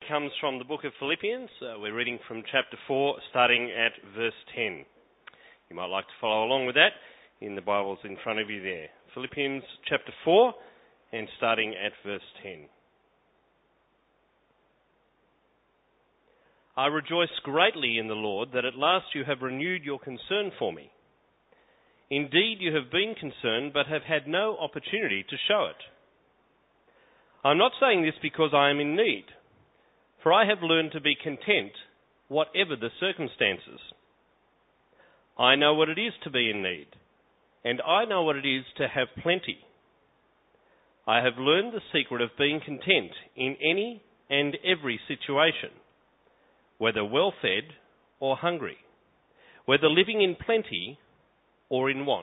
comes from the book of Philippians. We're reading from chapter 4, starting at verse 10. You might like to follow along with that in the Bibles in front of you there. Philippians chapter 4 and starting at verse 10. I rejoice greatly in the Lord that at last you have renewed your concern for me. Indeed, you have been concerned, but have had no opportunity to show it. I'm not saying this because I am in need, for I have learned to be content, whatever the circumstances. I know what it is to be in need, and I know what it is to have plenty. I have learned the secret of being content in any and every situation, whether well-fed or hungry, whether living in plenty or in want.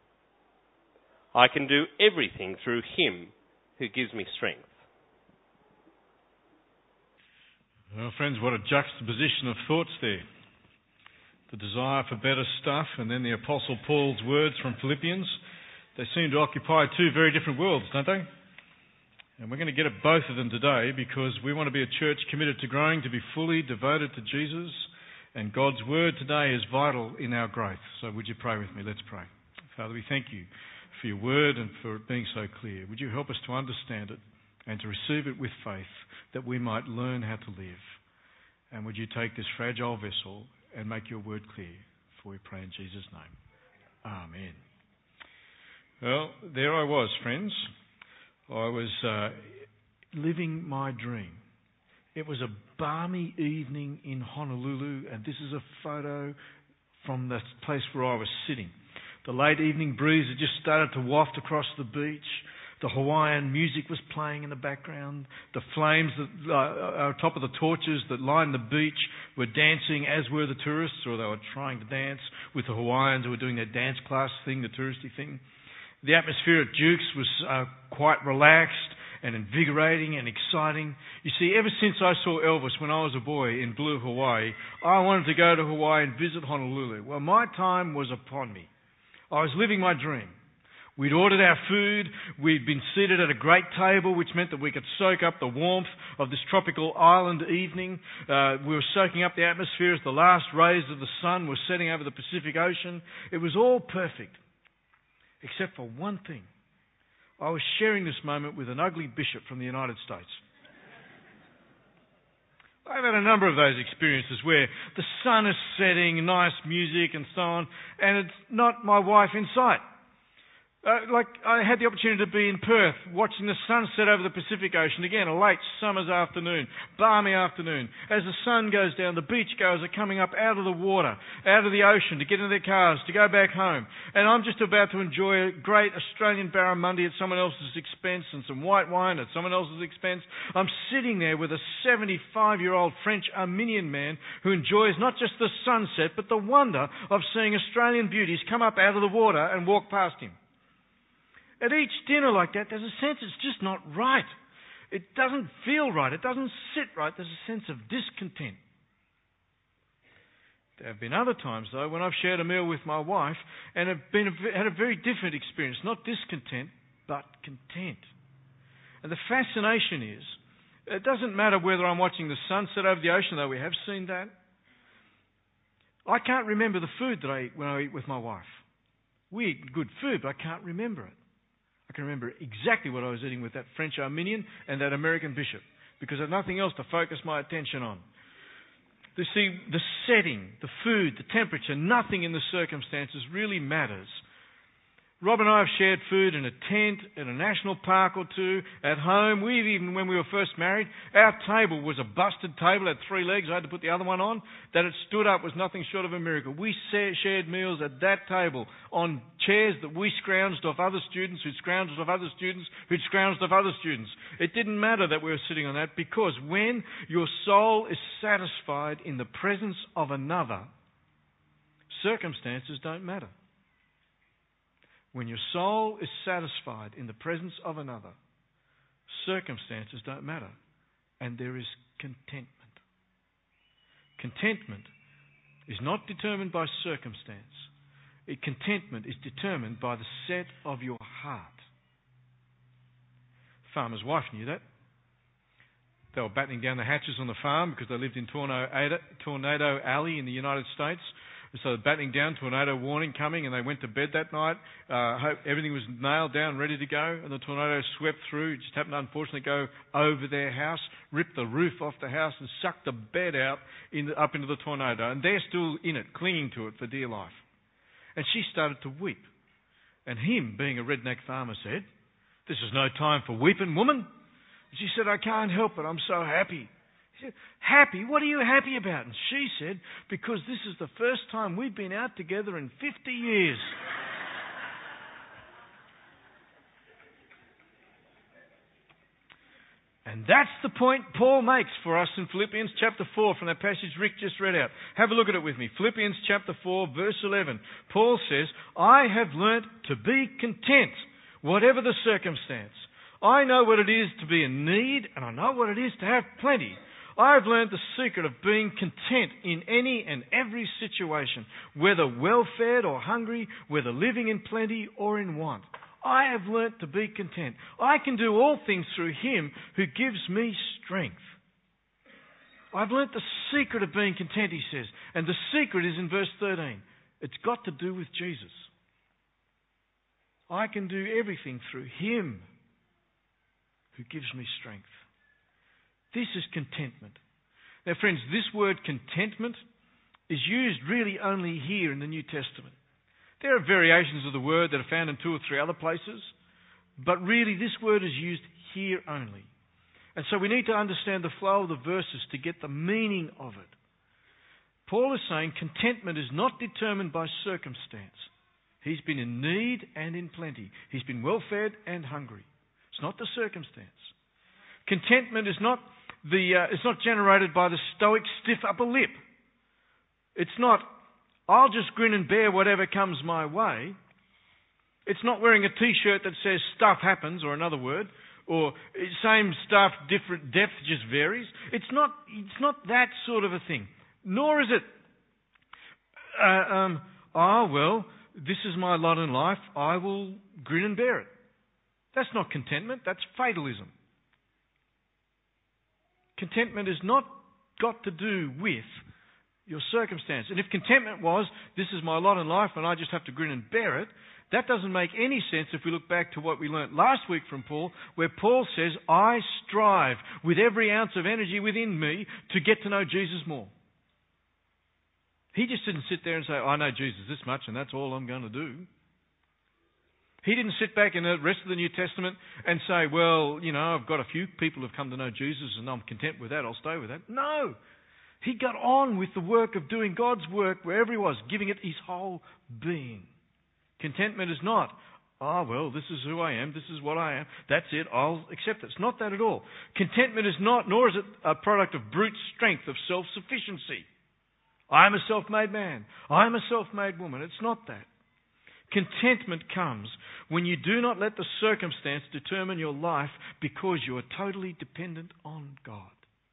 I can do everything through Him who gives me strength. Well, friends, what a juxtaposition of thoughts there. The desire for better stuff and then the Apostle Paul's words from Philippians. They seem to occupy two very different worlds, don't they? And we're going to get at both of them today because we want to be a church committed to growing, to be fully devoted to Jesus. And God's word today is vital in our growth. So would you pray with me? Let's pray. Father, we thank you for your word and for it being so clear. Would you help us to understand it and to receive it with faith that we might learn how to live? And would you take this fragile vessel and make your word clear? For we pray in Jesus' name. Amen. Well, there I was, friends. I was living my dream. It was a balmy evening in Honolulu, and this is a photo from the place where I was sitting. The late evening breeze had just started to waft across the beach. The Hawaiian music was playing in the background. The flames that on top of the torches that lined the beach were dancing, as were the tourists, or they were trying to dance with the Hawaiians who were doing their dance class thing, the touristy thing. The atmosphere at Duke's was quite relaxed and invigorating and exciting. You see, ever since I saw Elvis when I was a boy in Blue, Hawaii, I wanted to go to Hawaii and visit Honolulu. Well, my time was upon me. I was living my dream. We'd ordered our food. We'd been seated at a great table, which meant that we could soak up the warmth of this tropical island evening. We were soaking up the atmosphere as the last rays of the sun were setting over the Pacific Ocean. It was all perfect, except for one thing. I was sharing this moment with an ugly bishop from the United States. I've had a number of those experiences where the sun is setting, nice music and so on, and it's not my wife in sight. I had the opportunity to be in Perth watching the sunset over the Pacific Ocean. Again, a late summer's afternoon, balmy afternoon. As the sun goes down, the beachgoers are coming up out of the water, out of the ocean to get into their cars, to go back home. And I'm just about to enjoy a great Australian barramundi at someone else's expense and some white wine at someone else's expense. I'm sitting there with a 75-year-old French Armenian man who enjoys not just the sunset, but the wonder of seeing Australian beauties come up out of the water and walk past him. At each dinner like that, there's a sense it's just not right. It doesn't feel right. It doesn't sit right. There's a sense of discontent. There have been other times, though, when I've shared a meal with my wife and have had a very different experience. Not discontent, but content. And the fascination is, it doesn't matter whether I'm watching the sunset over the ocean, though we have seen that. I can't remember the food that I eat when I eat with my wife. We eat good food, but I can't remember it. I can remember exactly what I was eating with that French Armenian and that American bishop because I had nothing else to focus my attention on. You see, the setting, the food, the temperature, nothing in the circumstances really matters. Rob and I have shared food in a tent, in a national park or two, at home. Even when we were first married, our table was a busted table, had 3 legs. I had to put the other one on. That it stood up was nothing short of a miracle. We shared meals at that table on chairs that we scrounged off other students, who'd scrounged off other students, who'd scrounged off other students. It didn't matter that we were sitting on that because when your soul is satisfied in the presence of another, circumstances don't matter. When your soul is satisfied in the presence of another, circumstances don't matter, and there is contentment. Contentment is not determined by circumstance. Contentment is determined by the set of your heart. Farmer's wife knew that. They were battening down the hatches on the farm because they lived in Tornado Alley in the United States. So battening down, tornado warning coming, and they went to bed that night. Everything was nailed down, ready to go, and the tornado swept through. It just happened to unfortunately go over their house, ripped the roof off the house, and sucked the bed out up into the tornado. And they're still in it, clinging to it for dear life. And she started to weep. And him, being a redneck farmer, said, "This is no time for weeping, woman." And she said, "I can't help it. I'm so happy." He said, "Happy? What are you happy about?" And she said, "Because this is the first time we've been out together in 50 years. And that's the point Paul makes for us in Philippians chapter 4 from that passage Rick just read out. Have a look at it with me. Philippians chapter 4, verse 11. Paul says, "I have learnt to be content, whatever the circumstance. I know what it is to be in need, and I know what it is to have plenty. I have learned the secret of being content in any and every situation, whether well-fed or hungry, whether living in plenty or in want. I have learnt to be content. I can do all things through Him who gives me strength." I've learnt the secret of being content, he says. And the secret is in verse 13. It's got to do with Jesus. I can do everything through Him who gives me strength. This is contentment. Now, friends, this word contentment is used really only here in the New Testament. There are variations of the word that are found in 2 or 3 other places, but really this word is used here only. And so we need to understand the flow of the verses to get the meaning of it. Paul is saying contentment is not determined by circumstance. He's been in need and in plenty. He's been well-fed and hungry. It's not the circumstance. Contentment is not generated by the stoic stiff upper lip. It's not, "I'll just grin and bear whatever comes my way." It's not wearing a t-shirt that says "stuff happens," or another word, or "same stuff, different depth just varies." It's not that sort of a thing. Nor is it, well, this is my lot in life, I will grin and bear it. That's not contentment, that's fatalism. Contentment has not got to do with your circumstance. And if contentment was, "This is my lot in life and I just have to grin and bear it," that doesn't make any sense if we look back to what we learnt last week from Paul, where Paul says, "I strive with every ounce of energy within me to get to know Jesus more." He just didn't sit there and say, "I know Jesus this much and that's all I'm going to do." He didn't sit back in the rest of the New Testament and say, "Well, I've got a few people who've come to know Jesus and I'm content with that, I'll stay with that." No. He got on with the work of doing God's work wherever he was, giving it his whole being. Contentment is not, well, this is who I am, this is what I am, that's it, I'll accept it. It's not that at all. Contentment is not, nor is it a product of brute strength, of self-sufficiency. I am a self-made man, I am a self-made woman. It's not that. Contentment comes when you do not let the circumstance determine your life because you are totally dependent on God.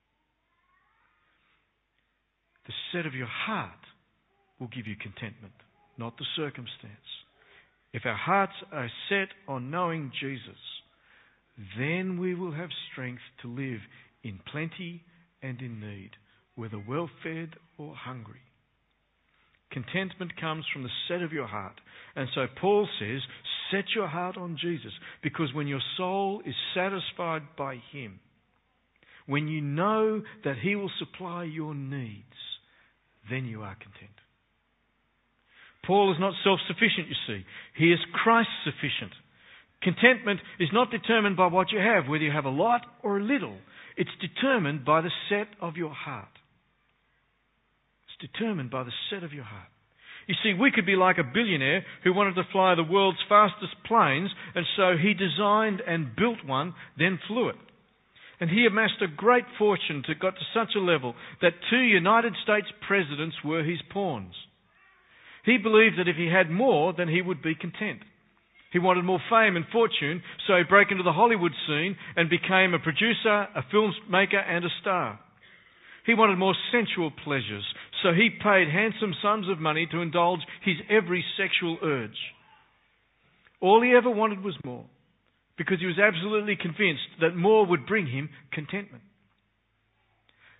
The set of your heart will give you contentment, not the circumstance. If our hearts are set on knowing Jesus, then we will have strength to live in plenty and in need, whether well-fed or hungry. Contentment comes from the set of your heart. And so Paul says, set your heart on Jesus, because when your soul is satisfied by Him, when you know that He will supply your needs, then you are content. Paul is not self-sufficient, you see. He is Christ-sufficient. Contentment is not determined by what you have, whether you have a lot or a little. It's determined by the set of your heart. It's determined by the set of your heart. You see, we could be like a billionaire who wanted to fly the world's fastest planes, and so he designed and built one, then flew it. And he amassed a great fortune to got to such a level that 2 United States presidents were his pawns. He believed that if he had more, then he would be content. He wanted more fame and fortune, so he broke into the Hollywood scene and became a producer, a filmmaker and a star. He wanted more sensual pleasures, so he paid handsome sums of money to indulge his every sexual urge. All he ever wanted was more, because he was absolutely convinced that more would bring him contentment.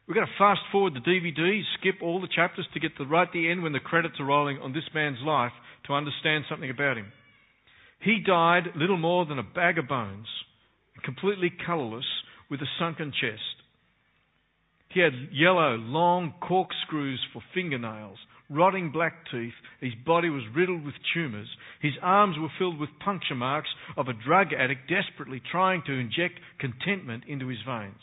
We've got to fast forward the DVD, skip all the chapters to get to right at the end when the credits are rolling on this man's life to understand something about him. He died little more than a bag of bones, completely colourless, with a sunken chest. He had yellow, long corkscrews for fingernails, rotting black teeth. His body was riddled with tumours. His arms were filled with puncture marks of a drug addict desperately trying to inject contentment into his veins.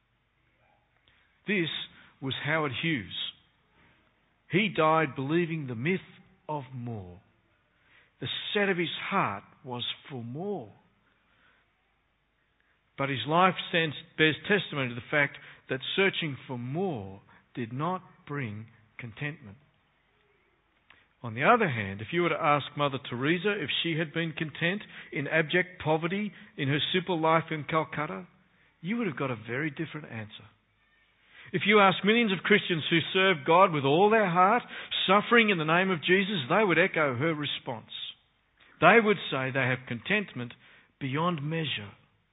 This was Howard Hughes. He died believing the myth of more. The set of his heart was for more. But his life bears testimony to the fact that searching for more did not bring contentment. On the other hand, if you were to ask Mother Teresa if she had been content in abject poverty in her simple life in Calcutta, you would have got a very different answer. If you ask millions of Christians who serve God with all their heart, suffering in the name of Jesus, they would echo her response. They would say they have contentment beyond measure.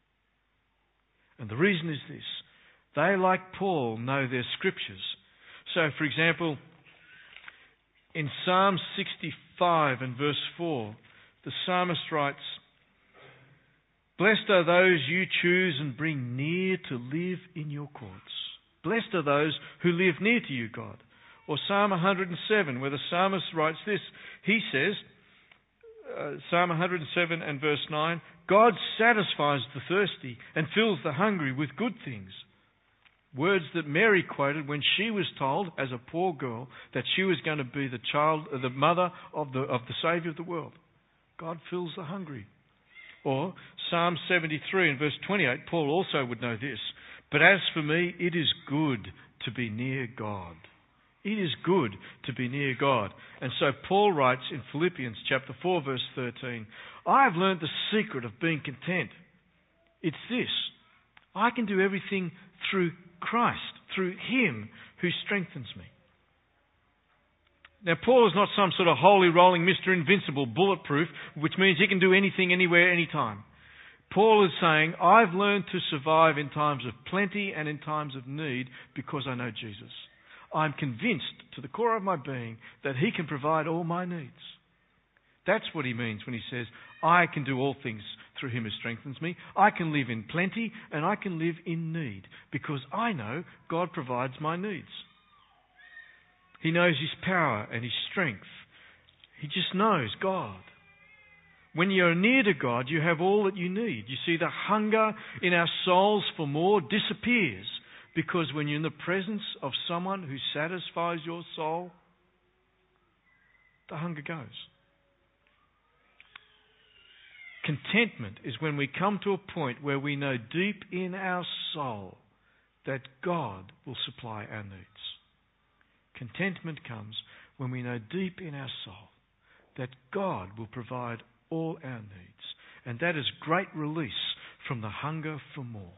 And the reason is this. They, like Paul, know their scriptures. So, for example, in Psalm 65 and verse 4, the psalmist writes, "Blessed are those you choose and bring near to live in your courts. Blessed are those who live near to you, God." Or Psalm 107, where the psalmist writes this. He says, Psalm 107 and verse 9, "God satisfies the thirsty and fills the hungry with good things." Words that Mary quoted when she was told, as a poor girl, that she was going to be the mother of the Saviour of the world. God fills the hungry. Or Psalm 73 and verse 28, Paul also would know this. "But as for me, it is good to be near God." It is good to be near God. And so Paul writes in Philippians chapter 4 verse 13, "I have learned the secret of being content. It's this: I can do everything through Christ, through Him who strengthens me." Now, Paul is not some sort of holy rolling Mr. Invincible, bulletproof, which means he can do anything, anywhere, anytime. Paul is saying, I've learned to survive in times of plenty and in times of need because I know Jesus. I'm convinced to the core of my being that He can provide all my needs. That's what he means when he says, I can do all things through Him who strengthens me. I can live in plenty and I can live in need because I know God provides my needs. He knows His power and His strength. He just knows God. When you're near to God, you have all that you need. You see, the hunger in our souls for more disappears because when you're in the presence of someone who satisfies your soul, the hunger goes. Contentment is when we come to a point where we know deep in our soul that God will supply our needs. Contentment comes when we know deep in our soul that God will provide all our needs. And that is great release from the hunger for more.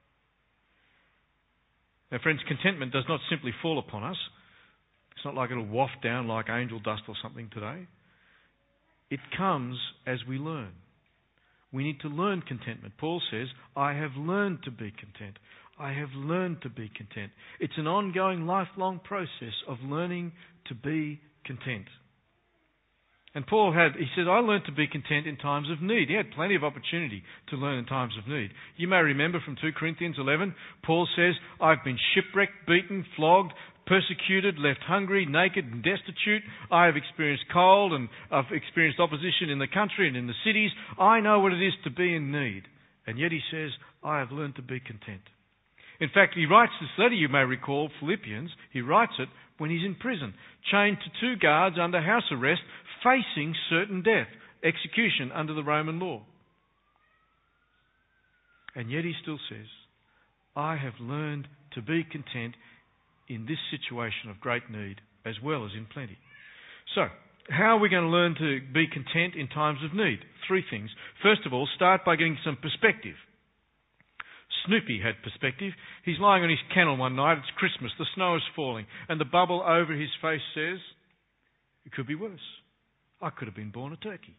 Now, friends, contentment does not simply fall upon us. It's not like it'll waft down like angel dust or something today. It comes as we learn. We need to learn contentment. Paul says, I have learned to be content. I have learned to be content. It's an ongoing, lifelong process of learning to be content. And Paul he said, I learned to be content in times of need. He had plenty of opportunity to learn in times of need. You may remember from 2 Corinthians 11, Paul says, I've been shipwrecked, beaten, flogged, persecuted, left hungry, naked and destitute. I have experienced cold and I've experienced opposition in the country and in the cities. I know what it is to be in need. And yet he says, I have learned to be content. In fact, he writes this letter, you may recall, Philippians, he writes it when he's in prison, chained to 2 guards under house arrest, facing certain death, execution under the Roman law. And yet he still says, I have learned to be content in this situation of great need as well as in plenty. So, how are we going to learn to be content in times of need? 3 things. First of all, start by getting some perspective. Snoopy had perspective. He's lying on his kennel one night. It's Christmas. The snow is falling. And the bubble over his face says, it could be worse. I could have been born a turkey.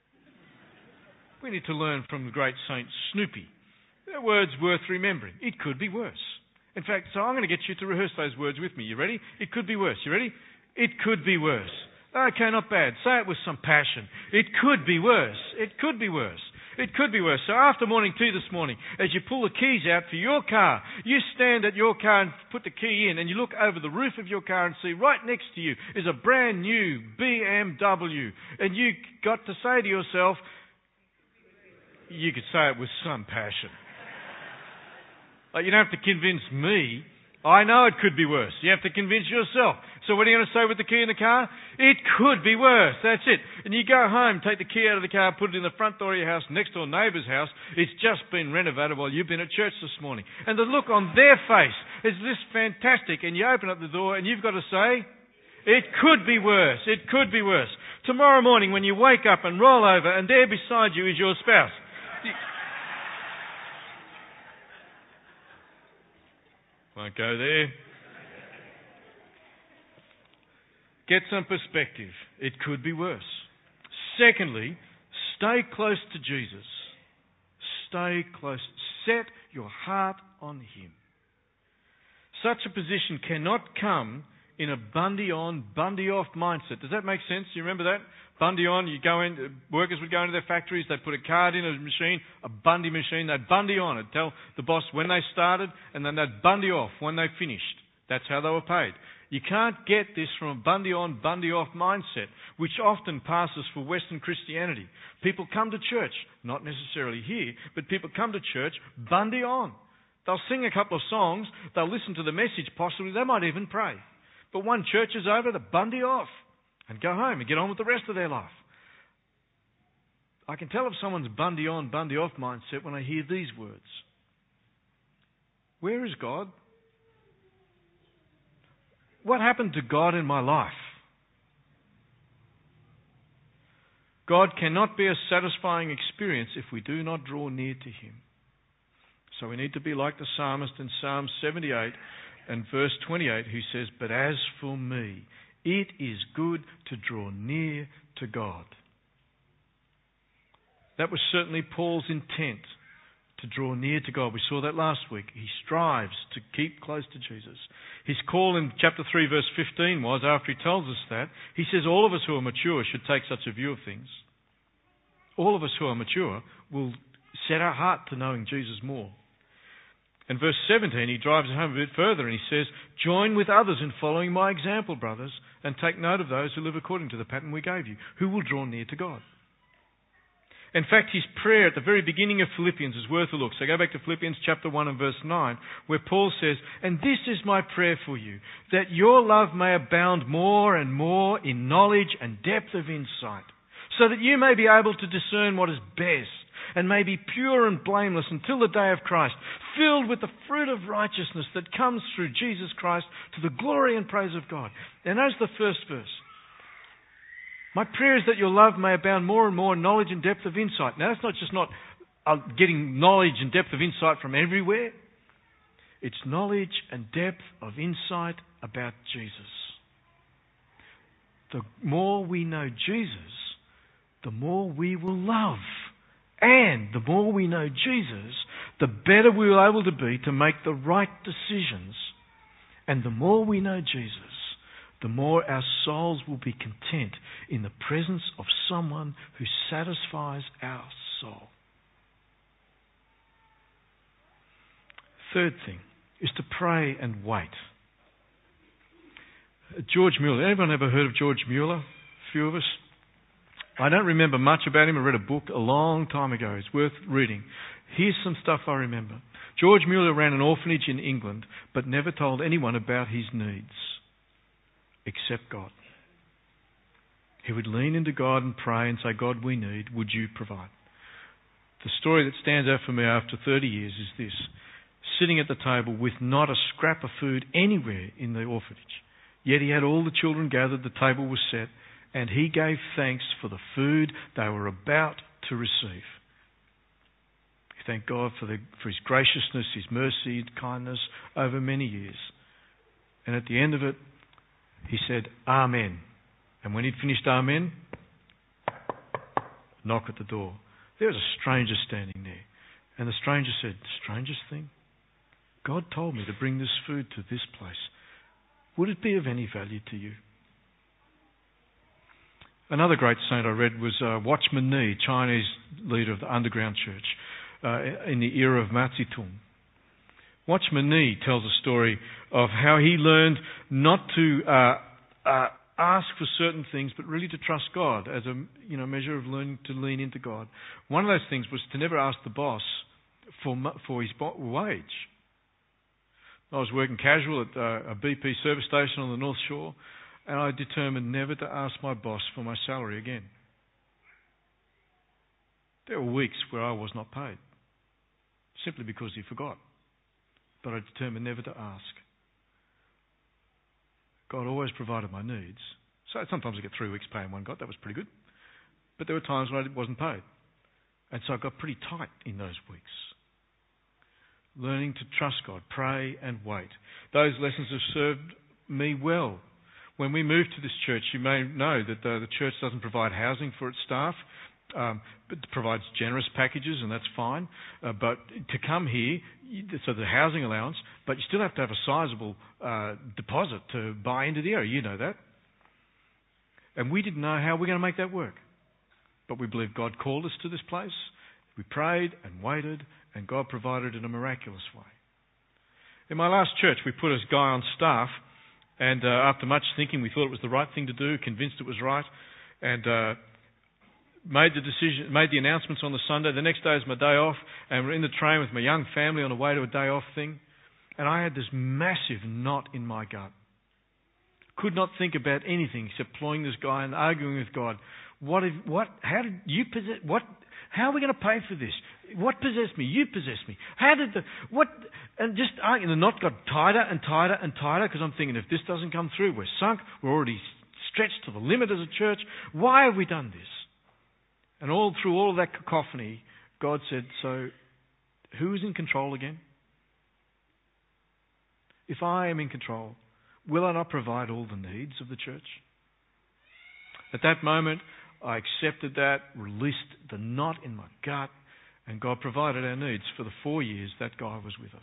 We need to learn from the great Saint Snoopy. They're words worth remembering. It could be worse. In fact, so I'm going to get you to rehearse those words with me. You ready? It could be worse. You ready? It could be worse. Okay, not bad. Say it with some passion. It could be worse. It could be worse. It could be worse. So after morning tea this morning, as you pull the keys out for your car, you stand at your car and put the key in, and you look over the roof of your car and see right next to you is a brand new BMW. And you got to say to yourself, you could say it with some passion. Like, you don't have to convince me. I know it could be worse. You have to convince yourself. So what are you going to say with the key in the car? It could be worse. That's it. And you go home, take the key out of the car, put it in the front door of your house, next door neighbour's house. It's just been renovated while you've been at church this morning. And the look on their face is this fantastic. And you open up the door and you've got to say, it could be worse. It could be worse. Tomorrow morning when you wake up and roll over and there beside you is your spouse. Won't go there. Get some perspective. It could be worse. Secondly, stay close to Jesus. Stay close. Set your heart on Him. Such a position cannot come in a Bundy on, Bundy off mindset. Does that make sense? You remember that? Bundy on, you go in, workers would go into their factories, they'd put a card in a machine, a Bundy machine, they'd Bundy on. It'd tell the boss when they started, and then they'd Bundy off when they finished. That's how they were paid. You can't get this from a Bundy on, Bundy off mindset, which often passes for Western Christianity. People come to church, not necessarily here, but people come to church Bundy on. They'll sing a couple of songs, they'll listen to the message possibly, they might even pray. But one church is over, they Bundy off and go home and get on with the rest of their life. I can tell if someone's Bundy on, Bundy off mindset when I hear these words. Where is God? What happened to God in my life? God cannot be a satisfying experience if we do not draw near to Him. So we need to be like the psalmist in Psalm 78 and verse 28 who says, "But as for me, it is good to draw near to God." That was certainly Paul's intent, to draw near to God. We saw that last week. He strives to keep close to Jesus. His call in chapter 3 verse 15 was, after he tells us that, he says all of us who are mature should take such a view of things. All of us who are mature will set our heart to knowing Jesus more. In verse 17, he drives it home a bit further and he says, "Join with others in following my example, brothers, and take note of those who live according to the pattern we gave you, who will draw near to God." In fact, his prayer at the very beginning of Philippians is worth a look. So go back to Philippians chapter 1 and verse 9, where Paul says, "And this is my prayer for you, that your love may abound more and more in knowledge and depth of insight, so that you may be able to discern what is best, and may be pure and blameless until the day of Christ, filled with the fruit of righteousness that comes through Jesus Christ to the glory and praise of God." And that's the first verse. My prayer is that your love may abound more and more in knowledge and depth of insight. Now, that's not just getting knowledge and depth of insight from everywhere. It's knowledge and depth of insight about Jesus. The more we know Jesus, the more we will love. And the more we know Jesus, the better we will be able to be to make the right decisions. And the more we know Jesus, the more our souls will be content in the presence of someone who satisfies our soul. Third thing is to pray and wait. George Mueller. Anyone ever heard of George Mueller? A few of us. I don't remember much about him. I read a book a long time ago. It's worth reading. Here's some stuff I remember. George Mueller ran an orphanage in England, but never told anyone about his needs, except God. He would lean into God and pray and say, "God, we need, would you provide?" The story that stands out for me after 30 years is this: sitting at the table with not a scrap of food anywhere in the orphanage. Yet he had all the children gathered, the table was set, and he gave thanks for the food they were about to receive. He thanked God for his graciousness, his mercy, and kindness over many years. And at the end of it, he said, "Amen." And when he'd finished Amen, knock at the door. There was a stranger standing there. And the stranger said, "Strangest thing? God told me to bring this food to this place. Would it be of any value to you? Another great saint I read was Watchman Nee, Chinese leader of the underground church in the era of Mao Zedong. Watchman Nee tells a story of how he learned not to ask for certain things, but really to trust God as a measure of learning to lean into God. One of those things was to never ask the boss for his wage. I was working casual at a BP service station on the North Shore, and I determined never to ask my boss for my salary again. There were weeks where I was not paid, simply because he forgot. But I determined never to ask. God always provided my needs. So sometimes I get 3 weeks' pay in one God. That was pretty good. But there were times when I wasn't paid. And so I got pretty tight in those weeks. Learning to trust God, pray and wait. Those lessons have served me well. When we moved to this church, you may know that the church doesn't provide housing for its staff, but provides generous packages, and that's fine. But to come here, so the housing allowance, but you still have to have a sizable deposit to buy into the area. You know that. And we didn't know how we're going to make that work. But we believe God called us to this place. We prayed and waited, and God provided in a miraculous way. In my last church, we put a guy on staff, and after much thinking, we thought it was the right thing to do, convinced it was right, and made the announcements on the Sunday. The next day is my day off, and we're in the train with my young family on the way to a day off thing, and I had this massive knot in my gut. Could not think about anything except ploying this guy and arguing with God. How are we going to pay for this? What possessed me? You possessed me. And just arguing. The knot got tighter and tighter and tighter, because I'm thinking, if this doesn't come through, we're sunk. We're already stretched to the limit as a church. Why have we done this? And all through all of that cacophony, God said, so who is in control again? If I am in control, will I not provide all the needs of the church? At that moment, I accepted that, released the knot in my gut, and God provided our needs for the 4 years that guy was with us.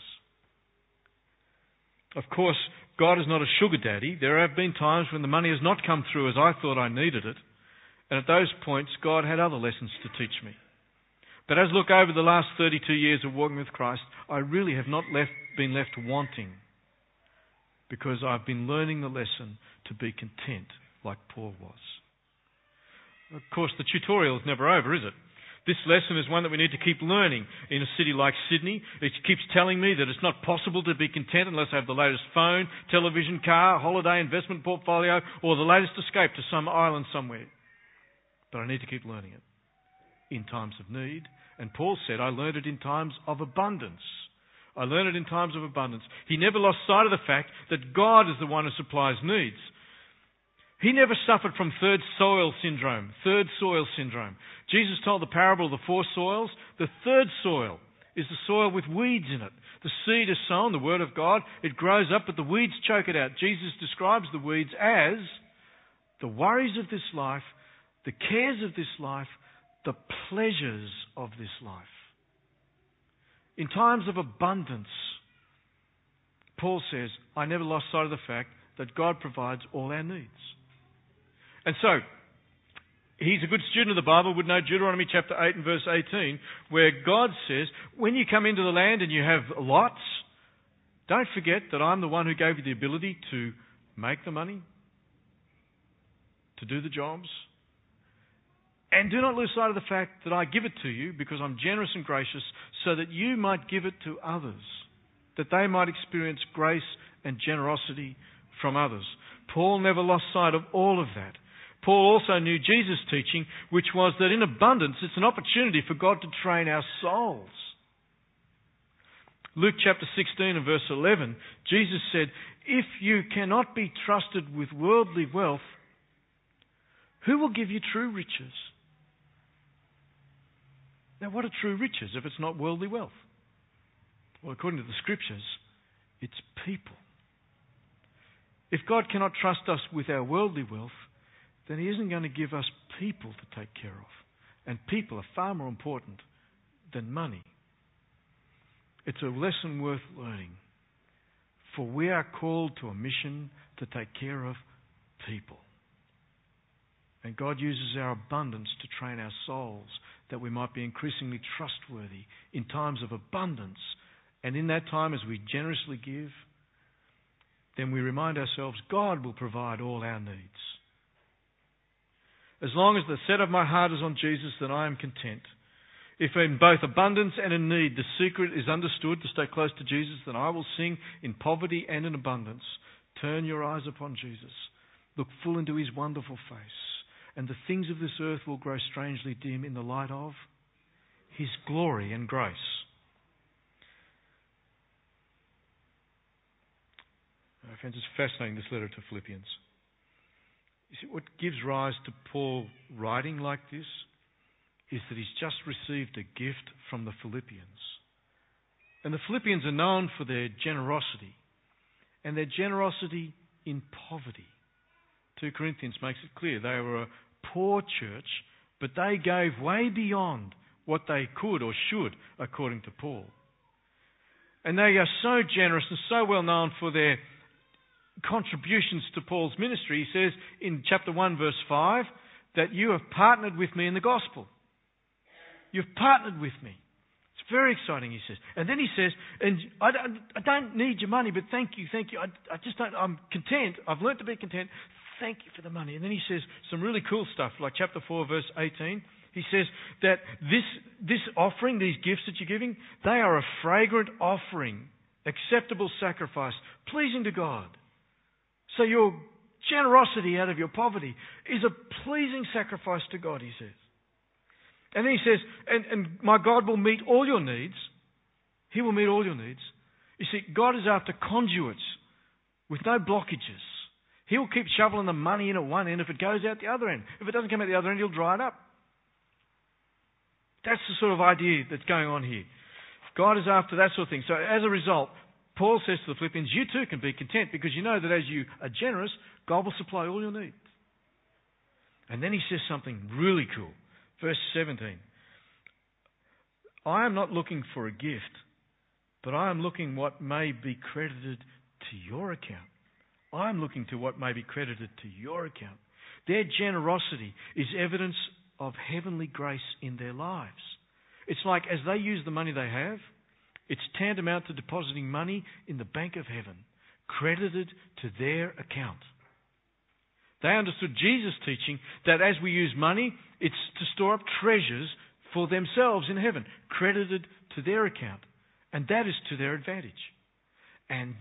Of course, God is not a sugar daddy. There have been times when the money has not come through as I thought I needed it. And at those points, God had other lessons to teach me. But as I look over the last 32 years of walking with Christ, I really have not been left wanting, because I've been learning the lesson to be content like Paul was. Of course, the tutorial is never over, is it? This lesson is one that we need to keep learning in a city like Sydney. It keeps telling me that it's not possible to be content unless I have the latest phone, television, car, holiday, investment portfolio, or the latest escape to some island somewhere. But I need to keep learning it in times of need. And Paul said, I learned it in times of abundance. I learned it in times of abundance. He never lost sight of the fact that God is the one who supplies needs. He never suffered from third soil syndrome. Jesus told the parable of the 4 soils. The third soil is the soil with weeds in it. The seed is sown, the word of God. It grows up, but the weeds choke it out. Jesus describes the weeds as the worries of this life, the cares of this life, the pleasures of this life. In times of abundance, Paul says, I never lost sight of the fact that God provides all our needs. And so, he's a good student of the Bible, would know Deuteronomy chapter 8 and verse 18, where God says, when you come into the land and you have lots, don't forget that I'm the one who gave you the ability to make the money, to do the jobs. And do not lose sight of the fact that I give it to you because I'm generous and gracious, so that you might give it to others, that they might experience grace and generosity from others. Paul never lost sight of all of that. Paul also knew Jesus' teaching, which was that in abundance, it's an opportunity for God to train our souls. Luke chapter 16 and verse 11, Jesus said, if you cannot be trusted with worldly wealth, who will give you true riches? Now, what are true riches if it's not worldly wealth? Well, according to the Scriptures, it's people. If God cannot trust us with our worldly wealth, then He isn't going to give us people to take care of. And people are far more important than money. It's a lesson worth learning. For we are called to a mission to take care of people. And God uses our abundance to train our souls that we might be increasingly trustworthy in times of abundance. And in that time, as we generously give, then we remind ourselves God will provide all our needs. As long as the set of my heart is on Jesus, then I am content. If in both abundance and in need the secret is understood to stay close to Jesus, then I will sing in poverty and in abundance. Turn your eyes upon Jesus. Look full into his wonderful face. And the things of this earth will grow strangely dim in the light of his glory and grace. Friends, it's fascinating, this letter to Philippians. You see, what gives rise to Paul writing like this is that he's just received a gift from the Philippians. And the Philippians are known for their generosity, and their generosity in poverty. 2 Corinthians makes it clear they were a poor church, but they gave way beyond what they could or should, according to Paul. And they are so generous and so well known for their contributions to Paul's ministry. He says in chapter 1 verse 5 that you have partnered with me in the gospel. You've partnered with me. It's very exciting, he says. And then he says, and I don't need your money, but thank you. I just don't, I'm content. I've learnt to be content. Thank you for the money. And then he says some really cool stuff, like chapter 4 verse 18. He says that this offering, these gifts that you're giving, they are a fragrant offering, acceptable sacrifice, pleasing to God. So your generosity out of your poverty is a pleasing sacrifice to God, he says. And then he says, and my God will meet all your needs. He will meet all your needs. You see, God is after conduits with no blockages. He'll keep shoveling the money in at one end if it goes out the other end. If it doesn't come out the other end, he'll dry it up. That's the sort of idea that's going on here. God is after that sort of thing. So as a result, Paul says to the Philippians, you too can be content because you know that as you are generous, God will supply all your needs. And then he says something really cool. Verse 17. I am not looking for a gift, but I am looking what may be credited to your account. I am looking to what may be credited to your account. Their generosity is evidence of heavenly grace in their lives. It's like as they use the money they have, it's tantamount to depositing money in the bank of heaven, credited to their account. They understood Jesus' teaching that as we use money, it's to store up treasures for themselves in heaven, credited to their account. And that is to their advantage. And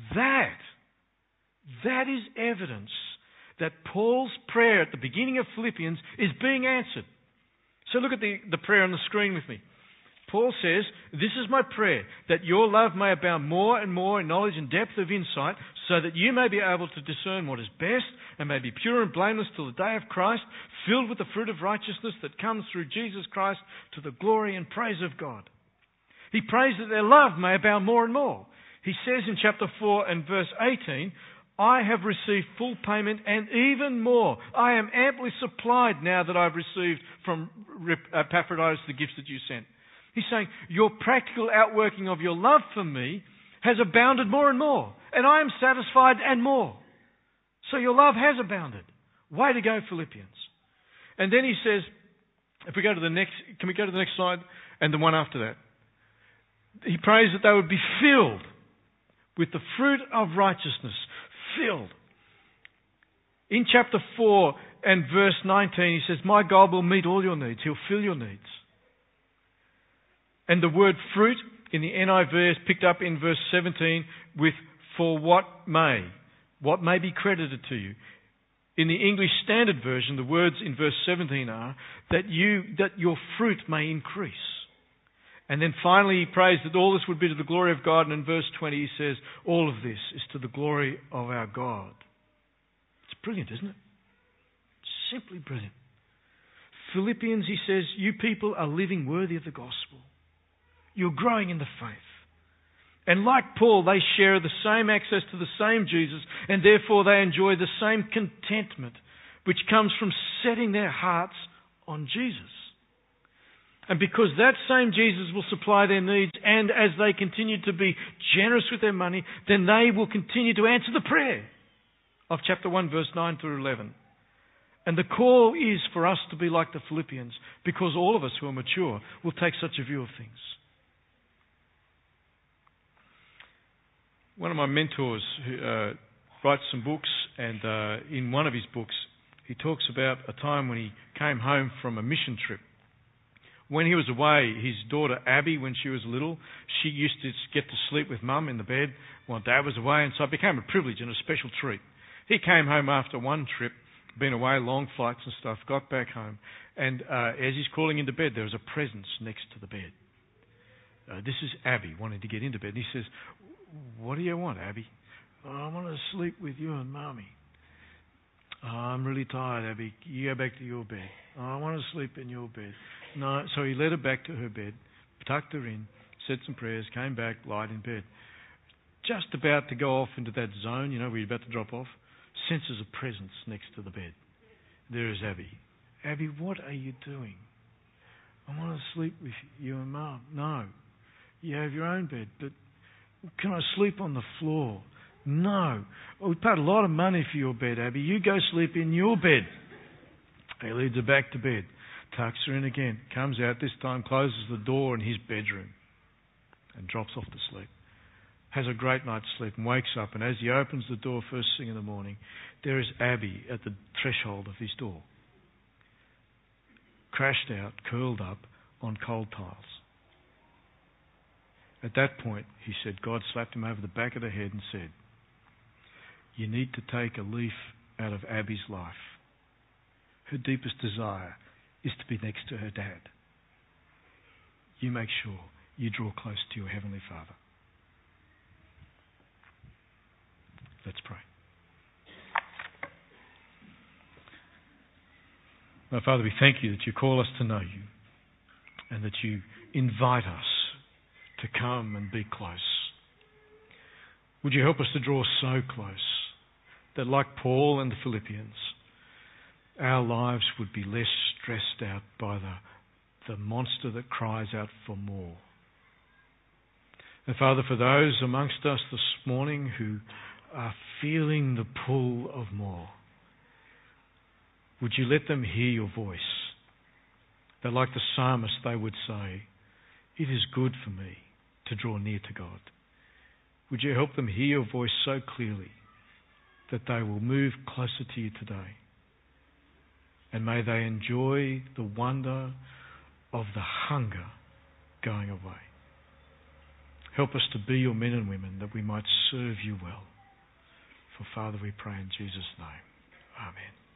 that is evidence that Paul's prayer at the beginning of Philippians is being answered. So look at the prayer on the screen with me. Paul says, this is my prayer, that your love may abound more and more in knowledge and depth of insight, so that you may be able to discern what is best and may be pure and blameless till the day of Christ, filled with the fruit of righteousness that comes through Jesus Christ to the glory and praise of God. He prays that their love may abound more and more. He says in chapter 4 and verse 18, I have received full payment and even more. I am amply supplied now that I've received from Epaphroditus the gifts that you sent. He's saying, your practical outworking of your love for me has abounded more and more. And I am satisfied and more. So your love has abounded. Way to go, Philippians. And then he says, if we go to the next, can we go to the next slide? And the one after that. He prays that they would be filled with the fruit of righteousness. Filled. In chapter 4 and verse 19, he says, my God will meet all your needs. He'll fill your needs. And the word fruit in the NIV is picked up in verse 17 with for what may be credited to you. In the English Standard Version, the words in verse 17 are that your fruit may increase. And then finally he prays that all this would be to the glory of God. And in verse 20 he says, all of this is to the glory of our God. It's brilliant, isn't it? It's simply brilliant. Philippians, he says, you people are living worthy of the gospel. You're growing in the faith. And like Paul, they share the same access to the same Jesus, and therefore they enjoy the same contentment, which comes from setting their hearts on Jesus. And because that same Jesus will supply their needs, and as they continue to be generous with their money, then they will continue to answer the prayer of chapter 1, verse 9 through 11. And the call is for us to be like the Philippians, because all of us who are mature will take such a view of things. One of my mentors writes some books, and in one of his books, he talks about a time when he came home from a mission trip. When he was away, his daughter Abby, when she was little, she used to get to sleep with Mum in the bed while Dad was away, and so it became a privilege and a special treat. He came home after one trip, been away, long flights and stuff, got back home, and as he's crawling into bed, there was a presence next to the bed. This is Abby wanting to get into bed. And he says, "What do you want, Abby?" "Oh, I want to sleep with you and Mummy." "Oh, I'm really tired, Abby. You go back to your bed." "Oh, I want to sleep in your bed." No, so he led her back to her bed, tucked her in, said some prayers, came back, lied in bed. Just about to go off into that zone, where you're about to drop off, senses a presence next to the bed. There is Abby. "Abby, what are you doing?" "I want to sleep with you and Mum." "No, you have your own bed, but can I sleep on the floor?" "No, we paid a lot of money for your bed, Abby. You go sleep in your bed." He leads her back to bed, tucks her in again, comes out, this time closes the door in his bedroom and drops off to sleep. Has a great night's sleep and wakes up, and as he opens the door first thing in the morning, there is Abby at the threshold of his door, crashed out, curled up on cold tiles. At that point, he said, God slapped him over the back of the head and said, "You need to take a leaf out of Abby's life. Her deepest desire is to be next to her dad. You make sure you draw close to your Heavenly Father." Let's pray. My Father, we thank you that you call us to know you and that you invite us to come and be close. Would you help us to draw so close that, like Paul and the Philippians, our lives would be less stressed out by the monster that cries out for more. And Father, for those amongst us this morning who are feeling the pull of more, would you let them hear your voice? That like the psalmist they would say, "It is good for me to draw near to God." Would you help them hear your voice so clearly that they will move closer to you today? And may they enjoy the wonder of the hunger going away. Help us to be your men and women that we might serve you well. For Father, we pray in Jesus' name. Amen.